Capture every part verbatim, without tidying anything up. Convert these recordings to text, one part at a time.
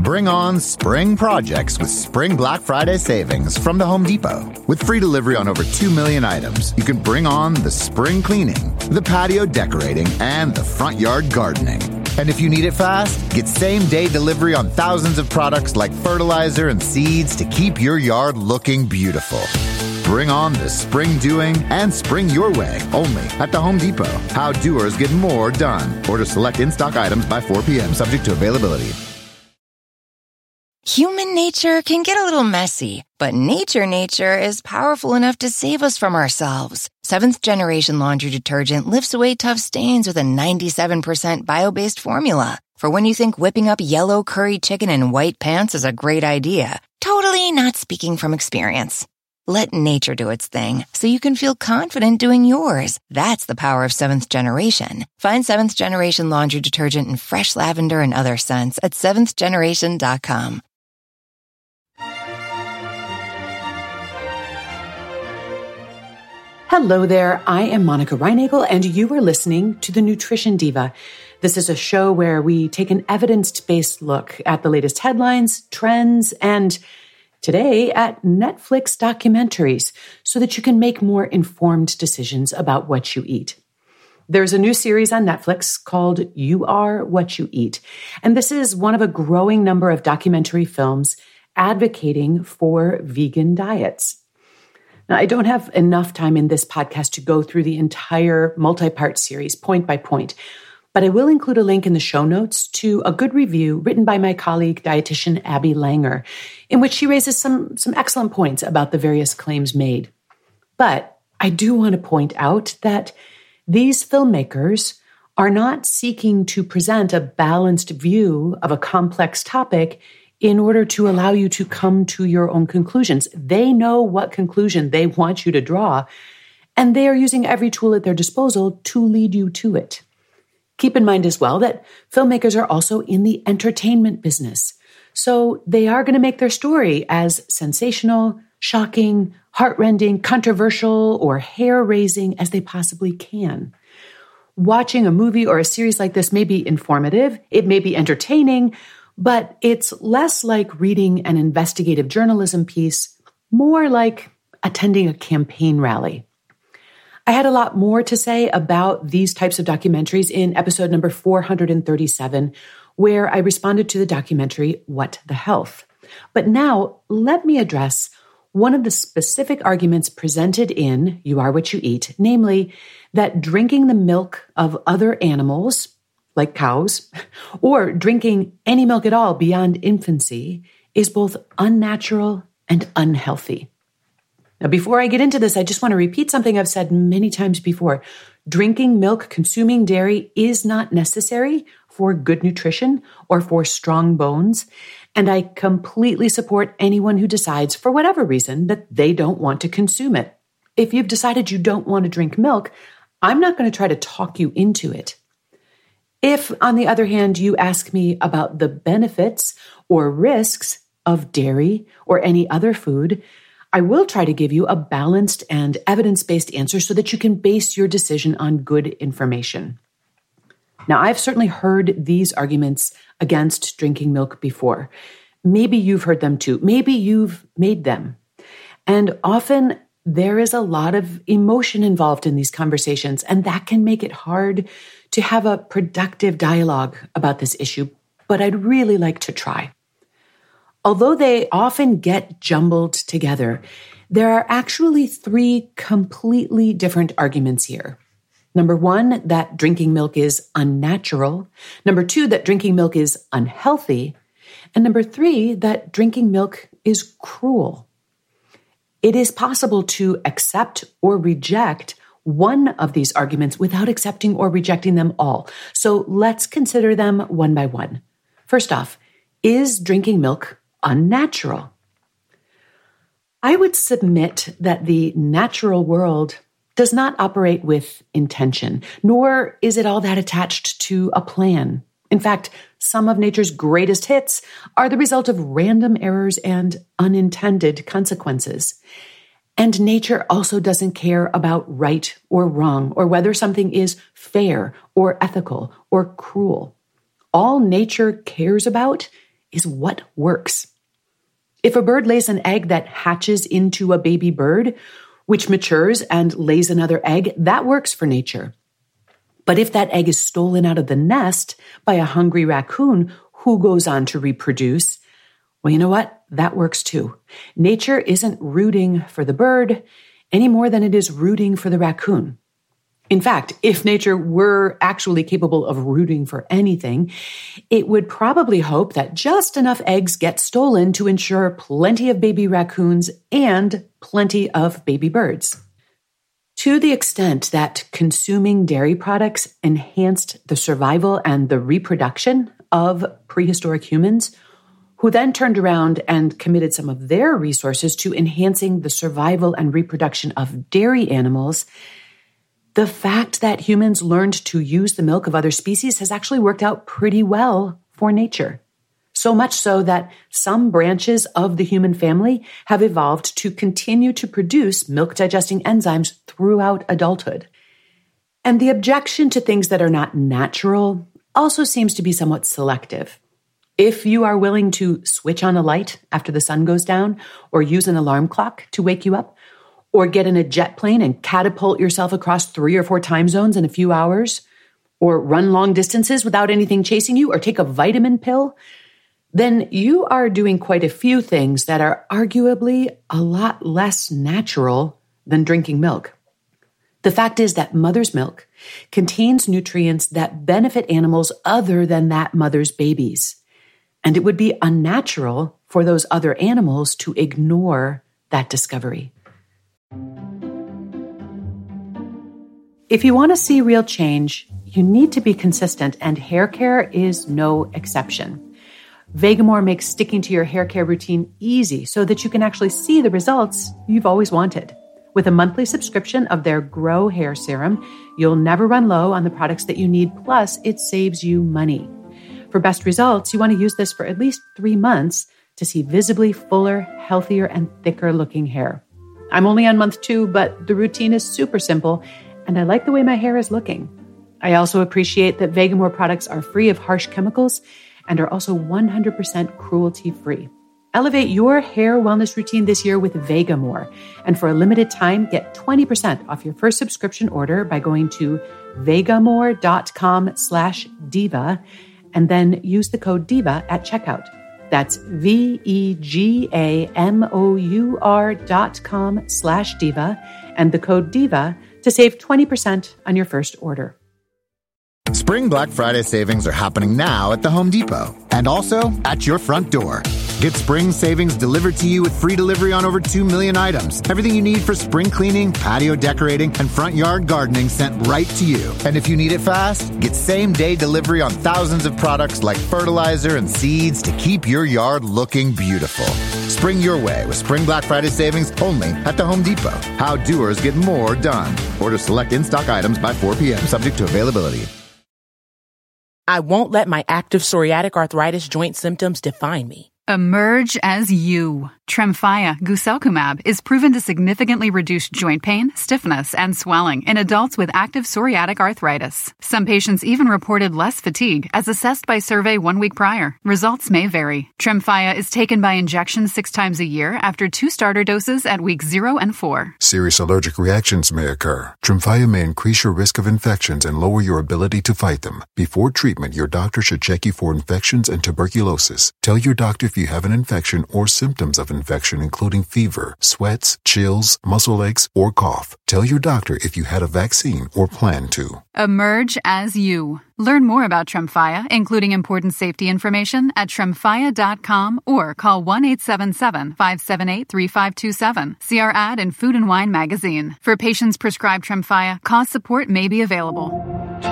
Bring on spring projects with Spring Black Friday savings from the Home Depot. With free delivery on over two million items, you can bring on the spring cleaning, the patio decorating, and the front yard gardening. And if you need it fast, get same-day delivery on thousands of products like fertilizer and seeds to keep your yard looking beautiful. Bring on the spring doing and spring your way only at the Home Depot. How doers get more done. Order select in-stock items by four p.m. subject to availability. Human nature can get a little messy, but nature nature is powerful enough to save us from ourselves. Seventh Generation Laundry Detergent lifts away tough stains with a ninety-seven percent bio-based formula. For when you think whipping up yellow curry chicken in white pants is a great idea. Totally not speaking from experience. Let nature do its thing so you can feel confident doing yours. That's the power of Seventh Generation. Find Seventh Generation Laundry Detergent in fresh lavender and other scents at seventh generation dot com. Hello there, I am Monica Reinagel, and you are listening to The Nutrition Diva. This is a show where we take an evidence-based look at the latest headlines, trends, and today at Netflix documentaries so that you can make more informed decisions about what you eat. There's a new series on Netflix called You Are What You Eat, and this is one of a growing number of documentary films advocating for vegan diets. Now, I don't have enough time in this podcast to go through the entire multi-part series point by point, but I will include a link in the show notes to a good review written by my colleague, dietitian Abby Langer, in which she raises some, some excellent points about the various claims made. But I do want to point out that these filmmakers are not seeking to present a balanced view of a complex topic in order to allow you to come to your own conclusions. They know what conclusion they want you to draw, and they are using every tool at their disposal to lead you to it. Keep in mind as well that filmmakers are also in the entertainment business, so they are going to make their story as sensational, shocking, heartrending, controversial, or hair-raising as they possibly can. Watching a movie or a series like this may be informative, it may be entertaining, but it's less like reading an investigative journalism piece, more like attending a campaign rally. I had a lot more to say about these types of documentaries in episode number four hundred thirty-seven, where I responded to the documentary, What the Health. But now let me address one of the specific arguments presented in You Are What You Eat, namely that drinking the milk of other animals, like cows, or drinking any milk at all beyond infancy is both unnatural and unhealthy. Now, before I get into this, I just want to repeat something I've said many times before. Drinking milk, consuming dairy is not necessary for good nutrition or for strong bones, and I completely support anyone who decides, for whatever reason, that they don't want to consume it. If you've decided you don't want to drink milk, I'm not going to try to talk you into it. If, on the other hand, you ask me about the benefits or risks of dairy or any other food, I will try to give you a balanced and evidence-based answer so that you can base your decision on good information. Now, I've certainly heard these arguments against drinking milk before. Maybe you've heard them too. Maybe you've made them. And often there is a lot of emotion involved in these conversations, and that can make it hard to have a productive dialogue about this issue, but I'd really like to try. Although they often get jumbled together, there are actually three completely different arguments here. Number one, that drinking milk is unnatural. Number two, that drinking milk is unhealthy. And number three, that drinking milk is cruel. It is possible to accept or reject one of these arguments without accepting or rejecting them all. So let's consider them one by one. First off, is drinking milk unnatural? I would submit that the natural world does not operate with intention, nor is it all that attached to a plan. In fact, some of nature's greatest hits are the result of random errors and unintended consequences. And nature also doesn't care about right or wrong, or whether something is fair or ethical or cruel. All nature cares about is what works. If a bird lays an egg that hatches into a baby bird, which matures and lays another egg, that works for nature. But if that egg is stolen out of the nest by a hungry raccoon who goes on to reproduce, well, you know what? That works too. Nature isn't rooting for the bird any more than it is rooting for the raccoon. In fact, if nature were actually capable of rooting for anything, it would probably hope that just enough eggs get stolen to ensure plenty of baby raccoons and plenty of baby birds. To the extent that consuming dairy products enhanced the survival and the reproduction of prehistoric humans, who then turned around and committed some of their resources to enhancing the survival and reproduction of dairy animals, the fact that humans learned to use the milk of other species has actually worked out pretty well for nature. So much so that some branches of the human family have evolved to continue to produce milk-digesting enzymes throughout adulthood. And the objection to things that are not natural also seems to be somewhat selective. If you are willing to switch on a light after the sun goes down, or use an alarm clock to wake you up, or get in a jet plane and catapult yourself across three or four time zones in a few hours, or run long distances without anything chasing you, or take a vitamin pill, then you are doing quite a few things that are arguably a lot less natural than drinking milk. The fact is that mother's milk contains nutrients that benefit animals other than that mother's babies. And it would be unnatural for those other animals to ignore that discovery. If you want to see real change, you need to be consistent, and hair care is no exception. Vegamour makes sticking to your hair care routine easy so that you can actually see the results you've always wanted. With a monthly subscription of their Grow Hair Serum, you'll never run low on the products that you need, plus it saves you money. For best results, you want to use this for at least three months to see visibly fuller, healthier, and thicker looking hair. I'm only on month two, but the routine is super simple, and I like the way my hair is looking. I also appreciate that Vegamour products are free of harsh chemicals and are also one hundred percent cruelty-free. Elevate your hair wellness routine this year with Vegamour, and for a limited time, get twenty percent off your first subscription order by going to vegamour.com slash diva, and then use the code DIVA at checkout. That's V-E-G-A-M-O-U-R dot com slash diva, and the code DIVA to save twenty percent on your first order. Spring Black Friday savings are happening now at the Home Depot, and also at your front door. Get spring savings delivered to you with free delivery on over two million items. Everything you need for spring cleaning, patio decorating, and front yard gardening sent right to you. And if you need it fast, get same-day delivery on thousands of products like fertilizer and seeds to keep your yard looking beautiful. Spring your way with Spring Black Friday savings only at the Home Depot. How doers get more done. Order select in-stock items by four p.m. subject to availability. I won't let my active psoriatic arthritis joint symptoms define me. Emerge as you. Tremfya guselkumab is proven to significantly reduce joint pain, stiffness, and swelling in adults with active psoriatic arthritis. Some patients even reported less fatigue as assessed by survey one week prior. Results may vary. Tremfya is taken by injection six times a year after two starter doses at weeks zero and four. Serious allergic reactions may occur. Tremfya may increase your risk of infections and lower your ability to fight them. Before treatment, your doctor should check you for infections and tuberculosis. Tell your doctor if you have an infection or symptoms of infection, including fever, sweats, chills, muscle aches, or cough. Tell your doctor if you had a vaccine or plan to. Emerge as you. Learn more about Tremfya, including important safety information, at tremfya dot com or call one eight seven seven, five seven eight, three five two seven. See our ad in Food and Wine magazine. For patients prescribed Tremfya, cost support may be available.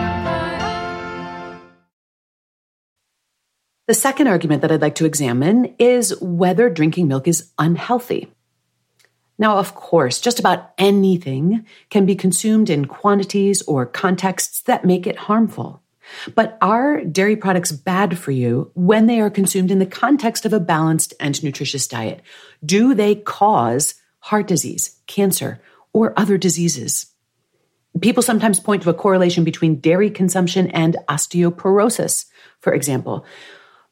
The second argument that I'd like to examine is whether drinking milk is unhealthy. Now, of course, just about anything can be consumed in quantities or contexts that make it harmful. But are dairy products bad for you when they are consumed in the context of a balanced and nutritious diet? Do they cause heart disease, cancer, or other diseases? People sometimes point to a correlation between dairy consumption and osteoporosis, for example.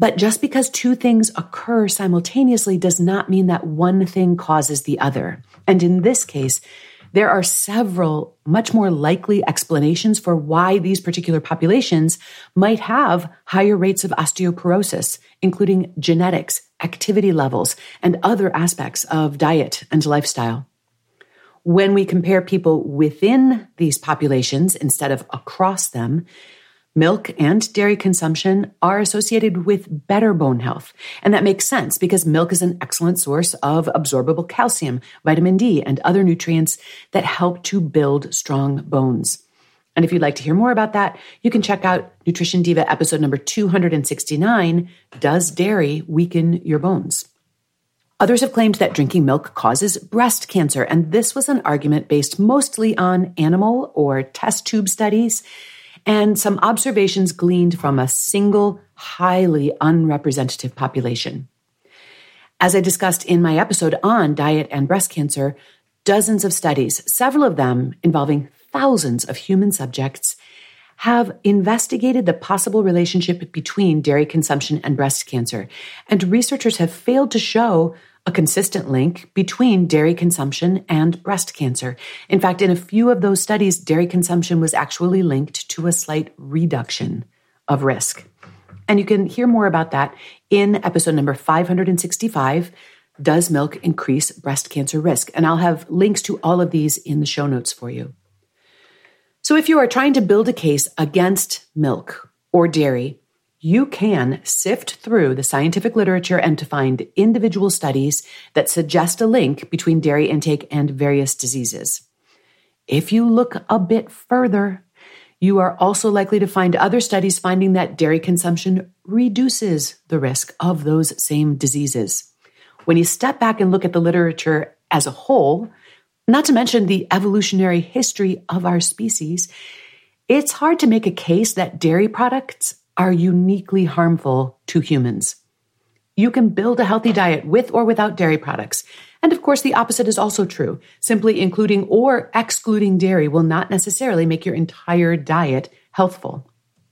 But just because two things occur simultaneously does not mean that one thing causes the other. And in this case, there are several much more likely explanations for why these particular populations might have higher rates of osteoporosis, including genetics, activity levels, and other aspects of diet and lifestyle. When we compare people within these populations instead of across them, milk and dairy consumption are associated with better bone health. And that makes sense because milk is an excellent source of absorbable calcium, vitamin D, and other nutrients that help to build strong bones. And if you'd like to hear more about that, you can check out Nutrition Diva episode number two hundred sixty-nine, Does Dairy Weaken Your Bones? Others have claimed that drinking milk causes breast cancer, and this was an argument based mostly on animal or test tube studies and some observations gleaned from a single, highly unrepresentative population. As I discussed in my episode on diet and breast cancer, dozens of studies, several of them involving thousands of human subjects, have investigated the possible relationship between dairy consumption and breast cancer, and researchers have failed to show a consistent link between dairy consumption and breast cancer. In fact, in a few of those studies, dairy consumption was actually linked to a slight reduction of risk. And you can hear more about that in episode number five hundred sixty-five, Does Milk Increase Breast Cancer Risk? And I'll have links to all of these in the show notes for you. So if you are trying to build a case against milk or dairy, you can sift through the scientific literature and to find individual studies that suggest a link between dairy intake and various diseases. If you look a bit further, you are also likely to find other studies finding that dairy consumption reduces the risk of those same diseases. When you step back and look at the literature as a whole, not to mention the evolutionary history of our species, it's hard to make a case that dairy products are uniquely harmful to humans. You can build a healthy diet with or without dairy products. And of course, the opposite is also true. Simply including or excluding dairy will not necessarily make your entire diet healthful.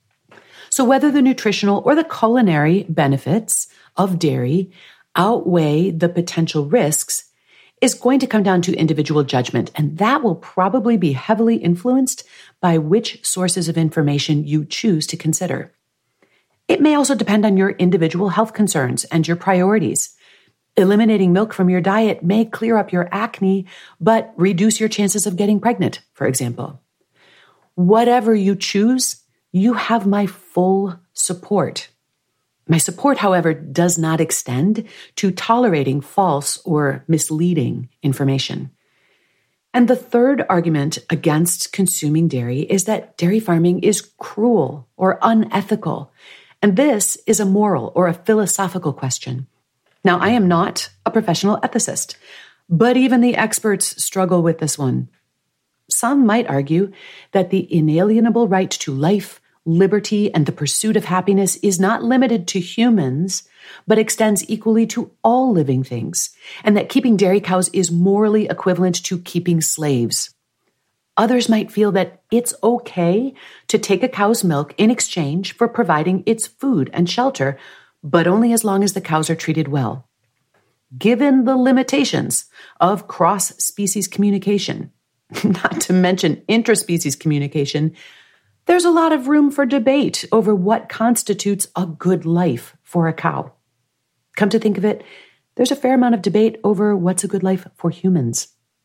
So whether the nutritional or the culinary benefits of dairy outweigh the potential risks is going to come down to individual judgment, and that will probably be heavily influenced by which sources of information you choose to consider. It may also depend on your individual health concerns and your priorities. Eliminating milk from your diet may clear up your acne, but reduce your chances of getting pregnant, for example. Whatever you choose, you have my full support. My support, however, does not extend to tolerating false or misleading information. And the third argument against consuming dairy is that dairy farming is cruel or unethical. And this is a moral or a philosophical question. Now, I am not a professional ethicist, but even the experts struggle with this one. Some might argue that the inalienable right to life, liberty, and the pursuit of happiness is not limited to humans, but extends equally to all living things, and that keeping dairy cows is morally equivalent to keeping slaves. Others might feel that it's okay to take a cow's milk in exchange for providing its food and shelter, but only as long as the cows are treated well. Given the limitations of cross-species communication, not to mention intraspecies communication, there's a lot of room for debate over what constitutes a good life for a cow. Come to think of it, there's a fair amount of debate over what's a good life for humans.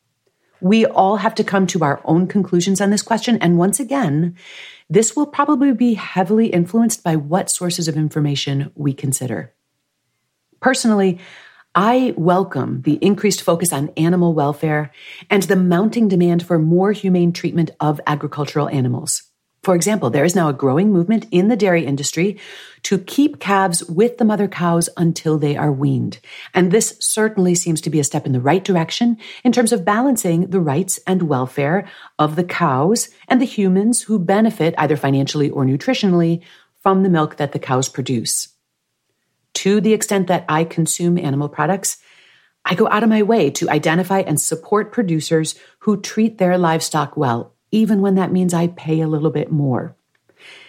We all have to come to our own conclusions on this question, and once again, this will probably be heavily influenced by what sources of information we consider. Personally, I welcome the increased focus on animal welfare and the mounting demand for more humane treatment of agricultural animals. For example, there is now a growing movement in the dairy industry to keep calves with the mother cows until they are weaned. And this certainly seems to be a step in the right direction in terms of balancing the rights and welfare of the cows and the humans who benefit either financially or nutritionally from the milk that the cows produce. To the extent that I consume animal products, I go out of my way to identify and support producers who treat their livestock well, even when that means I pay a little bit more.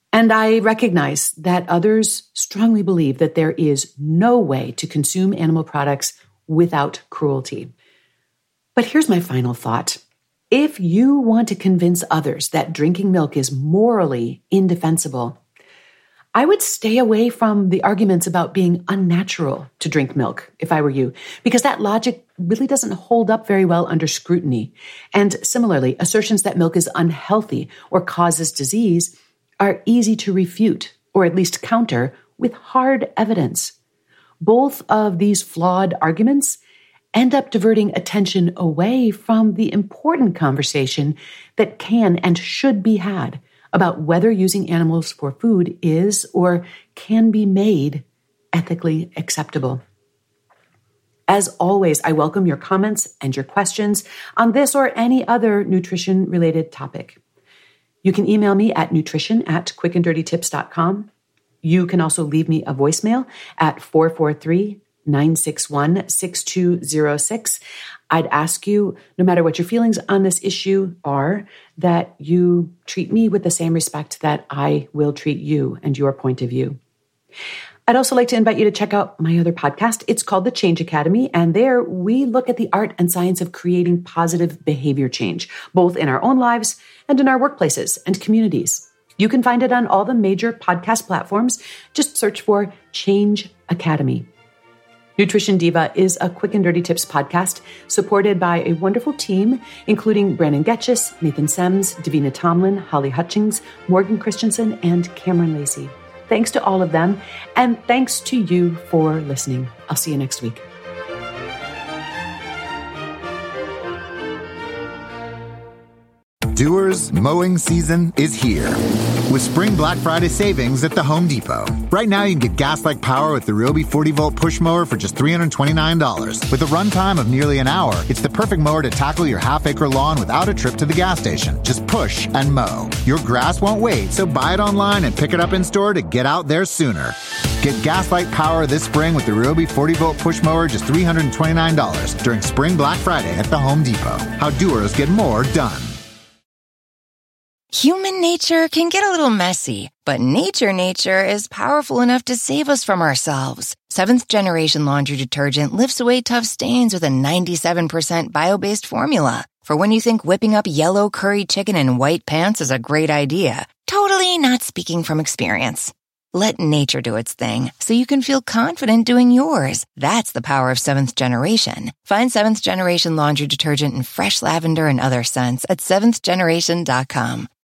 And I recognize that others strongly believe that there is no way to consume animal products without cruelty. But here's my final thought. If you want to convince others that drinking milk is morally indefensible, I would stay away from the arguments about being unnatural to drink milk, if I were you, because that logic really doesn't hold up very well under scrutiny. And similarly, assertions that milk is unhealthy or causes disease are easy to refute, or at least counter, with hard evidence. Both of these flawed arguments end up diverting attention away from the important conversation that can and should be had about whether using animals for food is or can be made ethically acceptable. As always, I welcome your comments and your questions on this or any other nutrition-related topic. You can email me at nutrition at quick and dirty tips dot com. You can also leave me a voicemail at four four three, nine six one, six two zero six. I'd ask you, no matter what your feelings on this issue are, that you treat me with the same respect that I will treat you and your point of view. I'd also like to invite you to check out my other podcast. It's called The Change Academy, and there we look at the art and science of creating positive behavior change, both in our own lives and in our workplaces and communities. You can find it on all the major podcast platforms. Just search for Change Academy. Nutrition Diva is a Quick and Dirty Tips podcast supported by a wonderful team, including Brandon Getchis, Nathan Sems, Davina Tomlin, Holly Hutchings, Morgan Christensen, and Cameron Lacey. Thanks to all of them, and thanks to you for listening. I'll see you next week. Doers, mowing season is here with Spring Black Friday savings at the Home Depot. Right now, you can get gas-like power with the Ryobi forty volt push mower for just three hundred twenty-nine dollars. With a runtime of nearly an hour, it's the perfect mower to tackle your half-acre lawn without a trip to the gas station. Just push and mow. Your grass won't wait, so buy it online and pick it up in store to get out there sooner. Get gas-like power this spring with the Ryobi forty volt push mower, just three hundred twenty-nine dollars during Spring Black Friday at the Home Depot. How doers get more done. Human nature can get a little messy, but nature nature is powerful enough to save us from ourselves. Seventh Generation Laundry Detergent lifts away tough stains with a ninety-seven percent bio-based formula. For when you think whipping up yellow curry chicken in white pants is a great idea. Totally not speaking from experience. Let nature do its thing so you can feel confident doing yours. That's the power of Seventh Generation. Find Seventh Generation Laundry Detergent in fresh lavender and other scents at seventh generation dot com.